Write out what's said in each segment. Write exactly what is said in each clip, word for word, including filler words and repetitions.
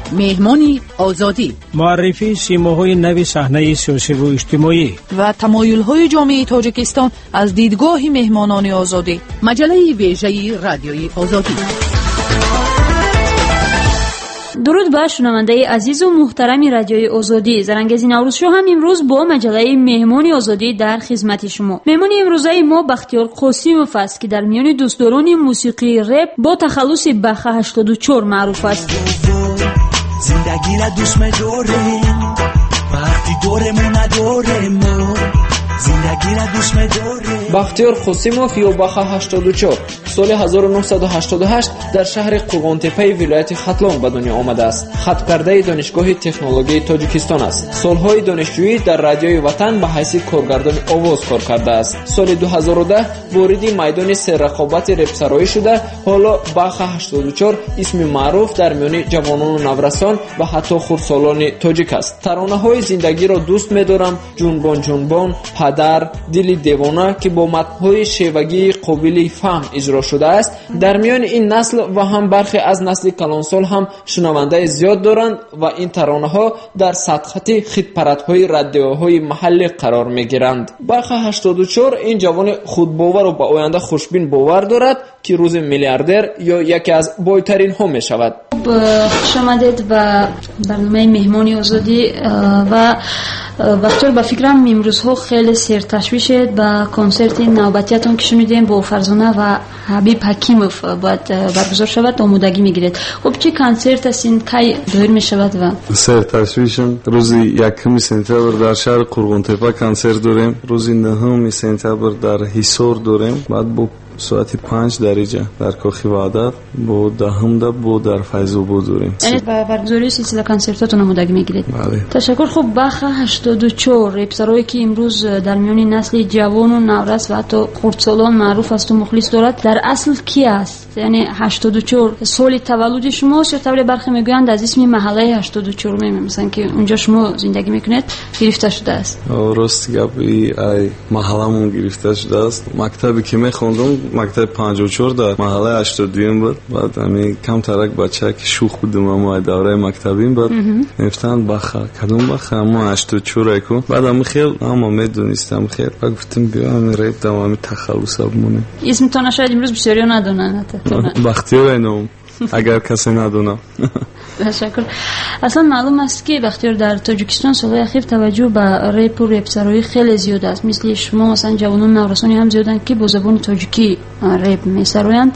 مهمانی آزادی، معرفی سیماهای نوی صحنه سیاسی و اجتماعی و تمایل‌های جامعه تاجیکستان از دیدگاه مهمانان آزادی. مجله ویژه رادیوی آزادی. درود به شنونده عزیز و محترم رادیوی آزادی. زرنگزی نوروز شو هم امروز با مجله مهمانی آزادی در خدمت شما. مهمانی امروزی ما بختیار قاسموف است که در میان دوستداران موسیقی رپ با تخلص بخ هشتاد و چهار معروف است. زندگی را دوست می‌دارم وقتی دورمون ندارم، زندگی را دوست می‌دارم. بختیار قاسموف یا بخ هشتاد و چهار سال هزار و نهصد و هشتاد و هشت در شهر قرغانتپه ولایت خطلان به دنیا آمده است. ختم کرده دانشگاه تکنولوژی تاجیکستان است. سالهای دانشجویی در رادیوی وطن به حیث کارگردان آواز کار کرده است. سال دو هزار و ده وارد میدان سررقابت رپ سرایی شده. حالا بخ هشتاد و چهار اسم معروف در میان جوانان و نورسان و حتی خردسالان تاجیک است. ترانه‌های زندگی را دوست می‌دارم، جنبان جنبان، پدر، دل دیوانه که با متن‌های شیوگی قابل فهم اجرا شده است، در میان این نسل و هم برخی از نسل کلانسال هم شنونده زیاد دارند و این ترانه‌ها در سطحت خدپرت‌های رادیوهای محلی قرار می‌گیرند. بخ هشتاد و چهار این جوان خودباور و به آینده خوشبین باور دارد که روز میلیاردر یا یکی از بایترین ها می‌شود. خوش آمدید به برنامه مهمانی آزادی و بختیار با فکرم امروزها خیلی سرتشویشید با کنسرت نوبتیتون که شنیدیم با فرزانه و حبیب حکیموف باید برگزار شود، آمادگی میگیرید. خب چه کنسرت هستین، کی دایر میشود؟ و سرتشویشم روز یکم سپتامبر در شهر قرغانتپه کنسرت داریم، روز نهم سپتامبر در حصار داریم، بعد با ساعت پنج درجه در کاخی وعدت، با دهم ده با در فیض‌آباد داریم. یعنی با برگزاری سلسله کنسرتاتون آمادگی میگیرید. بله. تشکر. خب بخ هشتاد و چهار رپسرایی که امروز در میان نسل جوان و نورس و حتی خردسالان معروف است و مخلص دارد، در اصل کی است؟ یعنی هشتاد و چهار سال تولد شماست یا طور برخی میگویند از اسم محله هشتاد و چهار میمه، مثلا که اونجا شما زندگی میکنید گرفته شده است؟ راست گپی، ای محلمون گرفته شده است. مکتبی که میخوندم مکتب پنجاه و چهار در محله هشتاد و دو بود. بعد همین کم ترک بچه که شوخ بودم اما دوره مکتبیم بود گفتن بخا کدوم بخا اما هشتاد و چهار کو. بعد هم خیلی اما میدونستم خیلی بعد گفتم بیا همین ریپ تمام تخلص مونه. اسمتون شاید امروز بسیاری ندونن بختیار اینم اگر کسی ندونه. تشکر. اصلا معلوم است که بختیار در تاجیکستان سالهای اخیر توجه به ریپ و رپسرایی خیلی زیاد است. مثل شما مثلا جوانان نورسانی هم زیادن که با زبان تاجیکی ریپ میسرویند،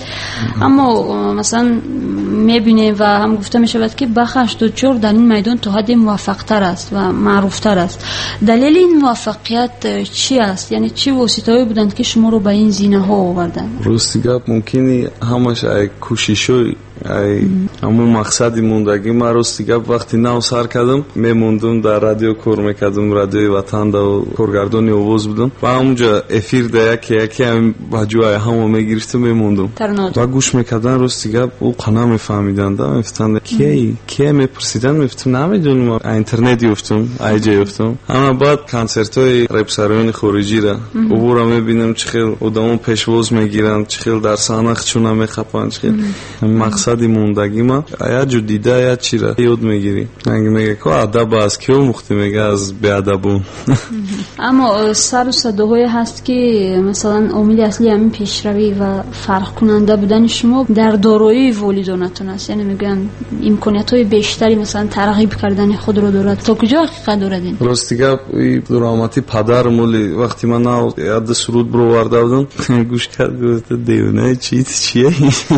اما مثلا میبینیم و هم گفته میشود که بخ هشتاد و چهار در این میدان تا حد موفق تر است و معروف تر است. دلیل این موفقیت چی است؟ یعنی چه واسطه‌ای بودند که شما رو به این زینه ها آوردند؟ راستی گپ ممکنه همش ای کوششی ای همون مقصدی موندگی ما راستی گپ وقتی نو سر کردم میموندم در رادیو کار میکردم، رادیوی وطن دا کارگردان آواز بودم و اونجا افیر ده یکی یکی هم بجوای همو میگرفتم میموندم و گوش میکردن. راستی گپ او قنا میفهمیدن دا میفتن کی کی میپرسیدن میفتم نمیدونم اینترنت یافتم ایجا یافتم. اما بعد کنسرتای رپسران خارجی را عبور میبینم چه خیلی آدمو پیشواز میگیرن، چه خیلی در صحنه چون میخپن، چه خیلی مقصدی موندگی ما یا جو دیده یا چی را یاد میگیری. میگه میگه که ادب از کیو مختی میگه از بی ادبون. اما سر و صداهای هست که مثلا عامل اصلی همین پیشروی و فرق کننده بودن شما در دارایی والدانتون است. یعنی میگن امکانیت‌های بیشتری مثلا ترغیب کردن خود رو دارد. تا کجا حقیقت دارد؟ راستی گپ دراماتی پدر مولی وقتی من نو یاد سرود برو ورده بودم گوش کرد گفت دیونه چی چیه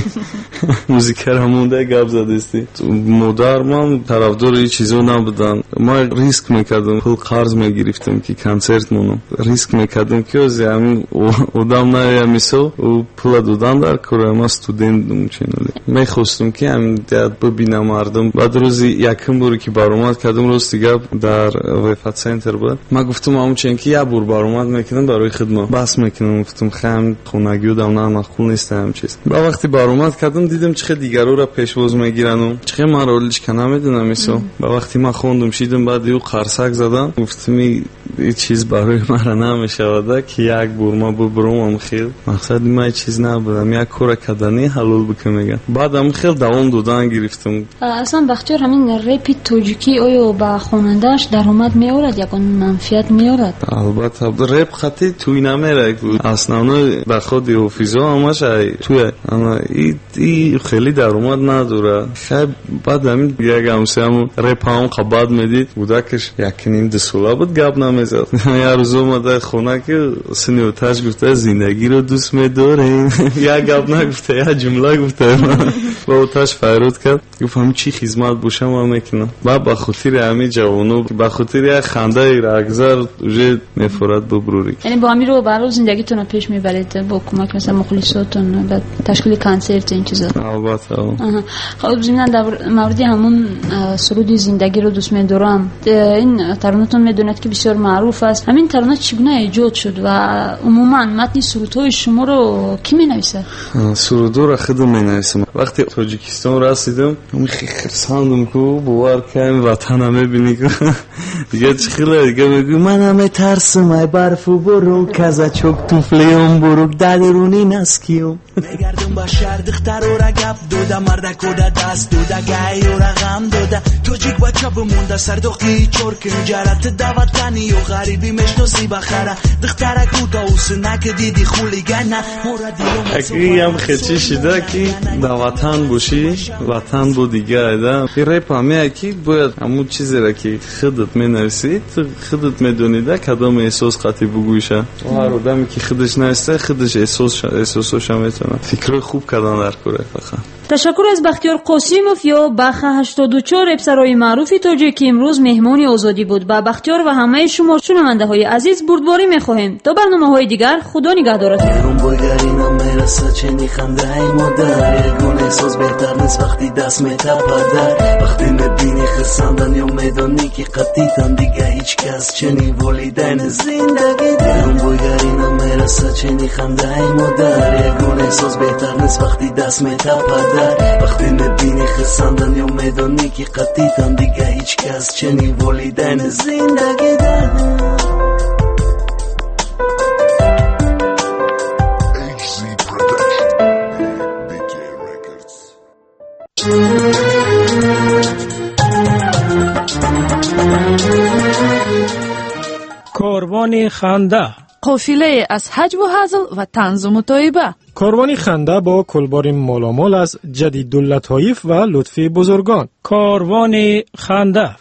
موزیکر همونده گپ زدستی. مادر من طرفدار این چیزا نبودن. ما ریسک میکردم، پول قرض میگرفتم که کنسرت مونم، ریسک میکردم که از همین آدم نه میسو و پول دادن در کار ما استودنتم چنولی میخواستم که همین داد ببینم مردم. بعد روزی یکم باری که برآمد کردم روز دیگه در وفات سنتر بود. ما گفتم همون چون که یه بار برآمد میکنم برای خدمت بس میکنم، گفتم خم خونگی بودم نه مخول نیستم چیز. با وقتی برآمد کردم دیدم چه دیگه دیگرو را پیشواز میگیرن. چقدر من رولش کنم میدونم ایسو. با وقتی من خوندم شیدم بعد یو قرصک زدم گفتم این چیز برای من نمیشوده که یک برما ببرم خیلی مقصد من چیز نبودم یک کار کردنی حلال بکنم میگن. بعدم خیلی دوام دادن گرفتم. اصلا بختیار همین رپ تاجیکی آیا با خواننده‌اش درآمد میآورد یا منفعت میآورد؟ البته رپ خطی توی نمیره. اصلا در خود حافظا همش توی اما این خیلی درآمد نداره. خب بعد همین یک همسه هم رپ هم قباد میدید بودکش یک نیم دسولا بود گپ نمیزد. یه روز اومده خونه که سنیوتاش گفته زندگی رو دوست می‌داریم. یک گپ نگفته یک جمله گفته. با اوتاش فرود کرد گفت همین چی خدمت باشم و میکنم. بعد با خاطر همین جوانو با خاطر یک خنده راگزار وجه میفورد ببروری. یعنی با همین رو برای زندگیتون رو پیش میبرید با کمک مثلا مخلصاتون و تشکیل کنسرت این چیزا. البته. خب زمیناً در مورد همون سرود زندگی رو دوست می‌دارم. این ترانه‌تون میدونید که بسیار معروف است. همین ترانه چگونه ایجاد شد و عموما متن سرودهای شما رو کی می‌نویسه؟ سرودو را خودم می‌نویسم. وقتی تاجیکستان رسیدم خیلی خرساندم که باور کنم وطنم می‌بینی که دیگه چخیله دیگه میگم منم میترسم ای برفو برو کزا چوک توفلیم برو دادرونی نسکیوم میگردم با شهر دختر و رگب دودا مردک و دست دودا گای و رقم دودا توجیک بچه بمونده سردوخی چورکن جرات دواتنی و غریبی مشنوسی بخره دخترک او داوس نک دیدی خولی گنه اگه هم خیچی شده که دواتن باشی وطن بو دیگه ایده این ریپ همه اکی باید همون چیزی را که خودت می نویسی خودت می دونیده کدام احساس قطعی بگویشه و هر آدمی که خودش نویسته خودش احساس احساسش هم میتونه فکر خوب کردن در کره فقط. تشکر از بختیار قاسیموف یا بخ هشتاد و چهار رپسرای معروفی تاجیک که امروز مهمانی آزادی بود. با بختیار و همه شما شنونده های عزیز بردباری میخواهیم تا برنامه های دیگر. خدا نگهدارتون. میرسه چنی خنده ای مادر یکون احساس بهتر نیست وقتی دست میتپدر وقتی میبینی خسندن یا میدانی که قطیتن دیگه هیچ کس چنی ولیدن زندگی درم بایگری نمیرسه چنی خنده ای مادر یکون احساس بهتر نیست وقتی دست میتپدر وقتی میبینی خسندن یا میدانی که قطیتن دیگه هیچ کس چنی ولیدن زندگی درم کاروان خنده قافله از حج و هزل و طنز و مطایبه. کاروان خنده با کلبار مالامال از جدیداللطایف و لطف بزرگان. کاروان خنده.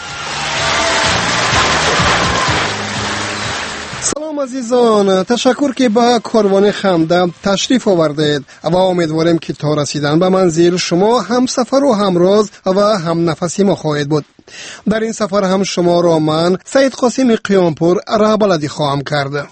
سلام عزیزان، تشکر که به کاروان خنده تشریف آوردید و امیدوارم که تا رسیدن به منزل شما هم سفر و همراز و هم نفسی ما خواهید بود. در این سفر هم شما را من سید قاسم قیامپور رهبردی خواهم کرد.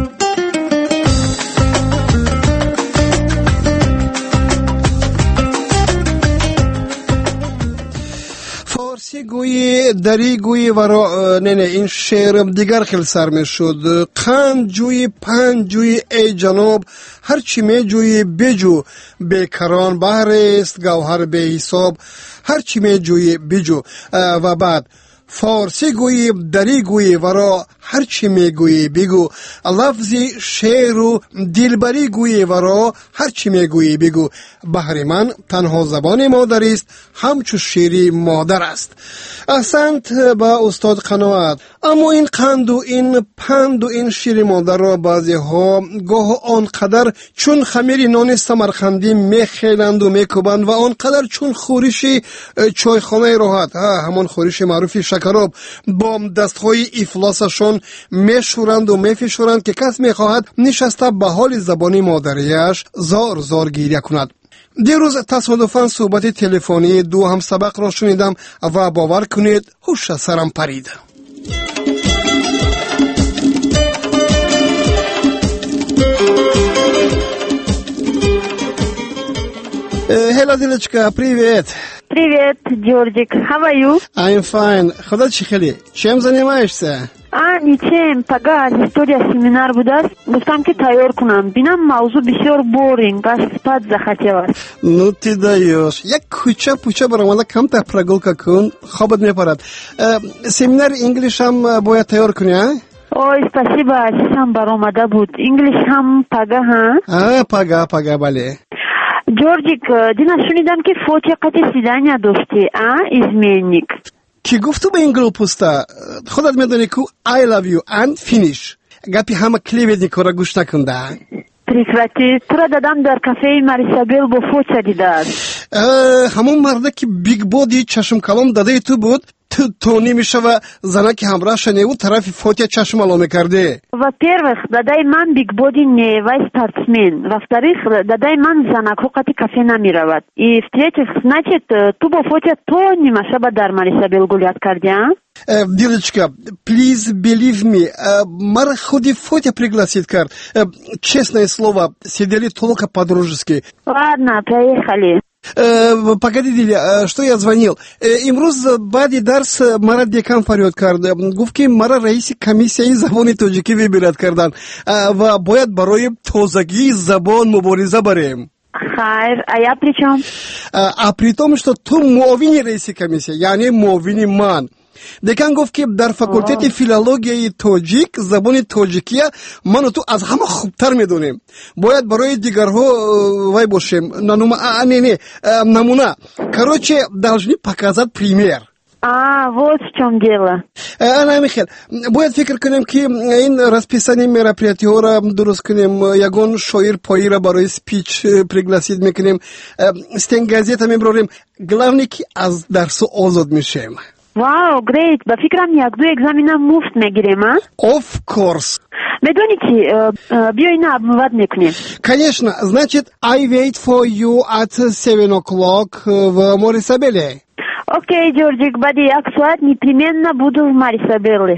فارسی گویی دری گویی و را نه نه این شعر دیگر خیلی سر می شد. قند جوی پنج جوی ای جناب هرچی می جوی بجو بیکران بحر است گوهر به حساب هرچی می جوی بجو. و بعد فارسی گویی دری گویی و را هرچی می گویی بگو لفظی شعر و دلبری گویی و را هرچی می گویی بگو بحر من تنها زبان مادر است همچو شیری مادر است. احسنت با استاد قناعت. اما این قند و این پند و این شیر مادر را بعضی ها گاه آنقدر چون خمیر نان سمرقندی میخیلند و میکوبند و آنقدر چون خورش چایخانه راحت همون خورش معروفی شکراب با دستهای افلاسشون میشورند و میفشورند که کس میخواهد نشسته به حال زبانی مادریش زار زار گریه کند. دیروز تصادفاً صحبت تلفنی دو هم سبق را شنیدم و باور کنید هوش سرم پرید. Hello, Dilechka, привет. Привет, Джорджик. How are you? I'm fine. Хода чехали. Чем занимаешься? نیچه پگاه از هیستوریا سیمینار بود است. گفتم که تیار کنم. بینم موضوع بسیار بورینگ است. پد زخطی است. Ну ты даешь. یک کوچه پوچه برامالا کم تا پرگولکا کن. خوابت میپرد. سیمینار انگلیش هم باید تیار کنی ها؟ اوه спасибо. چیزم برآمده بود. انگلیش هم پگاه ها؟ آه پگاه پگاه بله. جورجیک دینا شنیدم که فوتی قطع سیدانیا داشتی. آه ازمینیک. کی گفتو به این گروه پستا خودت میدونی که I love you and finish گپی همه کلیویدی که را گوش نکنده پریکراتی تو را دادم در کافه ماریسابل با فوچا دیده است همون مرده که بیگ بودی چشم کلام داده تو بود تو تونی میشه و زنه که همراه شنه و طرف فوتی چشم علام میکرده во-первых دادای من بیگ بودی نه و спортсмен во-вторых дадای من زنک وقتی کافه نمیرود і в-третьих значит تو با фоти то немаша ба дар Марисабел гулят кардӣ а Дилочка, please believe me, мара худи Фотя пригласит кард. Честное слово, сидели только по-дружески. Ладно, поехали. Погоди, Диля, что я звонил? Имруз бади дарс мара декан фарёд кард. Гуфт ки мара раиси комиссияи забони тоҷикӣ вибирад кардан ва бояд барои тозагии забон мубориза барем. Хайр, а я при чем? А при том, что ту муовини раиси комиссия, яъне муовини ман. Декан гуфт ки дар факултети филологияи тоҷик забони тоҷикия ману ту аз ҳама хубтар медонем. Бояд барои дигарҳо вай бошем. Нанума а не не намуна. Короче, должны показать пример. А, вот в чем дело. Ана Михаил, бояд фикр кунем ки ин расписани мероприятиҳора дуруст кунем. Ягон шоир поира барои спич пригласид мекунем. Стенгазета мебарем. Главное ки аз дарсу озод мешем. Вау, great. Ба фикрам як-ду экзамена муфт мегирем, а? Of course. Медони чи, биё ина обмыват мекунем. Конечно. Значит, I wait for you at seven o'clock в Марисабеле. Окей, Джорджик, бади як соат непременно буду в Марисабеле.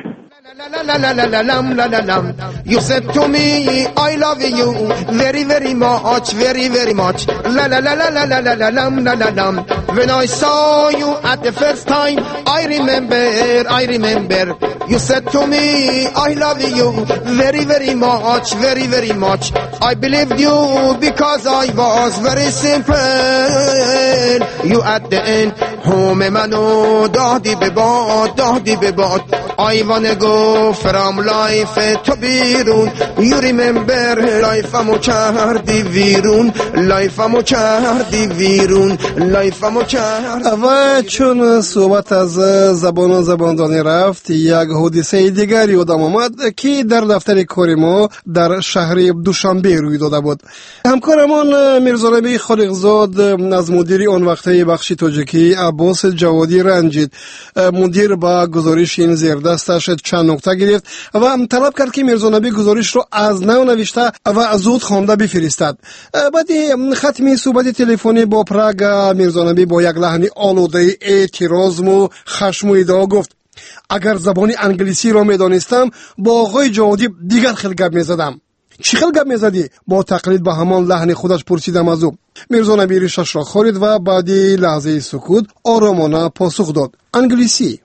You said to me I love you very very much very very much la la la la la la la la la la la when I saw you at the first time I remember I remember you said to me I love you very very much very very much I believed you because I was very simple you at the end home mano dadi be bad dadi be bad I wanna go from life to بیرون you remember life امو کردی ویرون life امو کردی ویرون life امو کردی و چون صحبت از زبان و زباندانی رفت یک حادثه دیگری یادم آمد که در دفتر کار ما در شهر دوشنبه روی داده بود همکارمان میرزانبی خالقزاد از مدیر آن وقته بخش تاجیکی عباس جوادی رنجید مدیر با گزارش این زیردستش چند نکته گرفت و طلب کرد که میرزانبی گزارش رو از نو نوشته و زود خوانده بفرستد. بعد ختم صحبت تلفنی با پراگ میرزانبی با یک لحن آلوده اعتراض و خشم و ادعا گفت اگر زبان انگلیسی را میدانستم با آقای جوادی دیگر خیلی گپ میزدم. چی خیلی گپ میزدی؟ با تقلید به همان لحن خودش پرسیدم از او. میرزانبی ریشش را خارید و بعدی لحظه سکوت آرامانه پاسخ داد انگلیسی.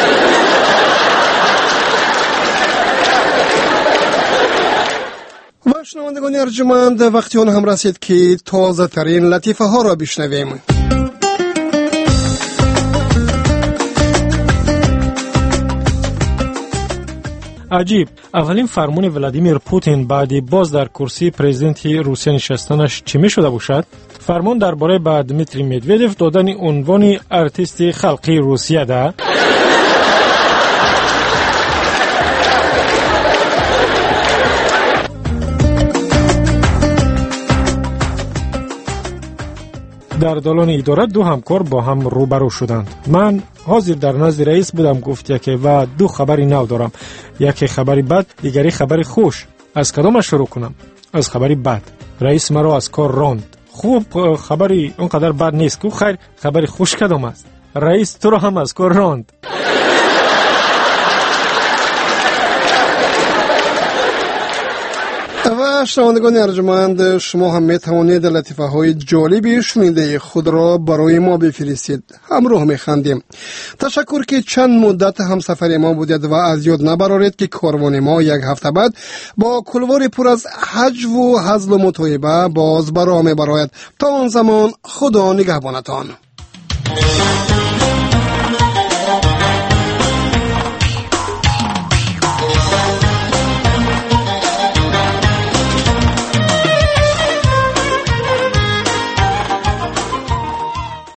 و شنوندگان ارجمند وقتی آن هم رسید که تازه ترین لطیفه ها را بشنویم. عجیب، اولین فرمون ولادیمیر پوتین بعدی باز در کرسی پرزیدنتی روسیه نشستنش چی می شده باشد؟ فرمون درباره با دمیتری مدودف دادن عنوان ارتیست خلقی روسیه ده. در دالان اداره دو همکار با هم روبرو شدند. من حاضر در نزد رئیس بودم گفت یکی و دو خبری نو دارم. یکی خبری بد، دیگری خبری خوش. از کدامش شروع کنم؟ از خبری بد. رئیس مرا از کار راند. خوب خبری اونقدر بد نیست. کو خیر خبری خوش کدام است؟ رئیس تو را هم از کار راند. و و شنوندگان ارجمند، شما هم می توانید لطیفه های جالبی شنیده خود را برای ما بفرستید. همراه می خندیم. تشکر که چند مدت همسفر ما بودید و از یاد نبرارید که کاروان ما یک هفته بعد با کلوار پر از حج و هزل و مطایبه باز برای می براید. تا آن زمان خدا نگهبانتان.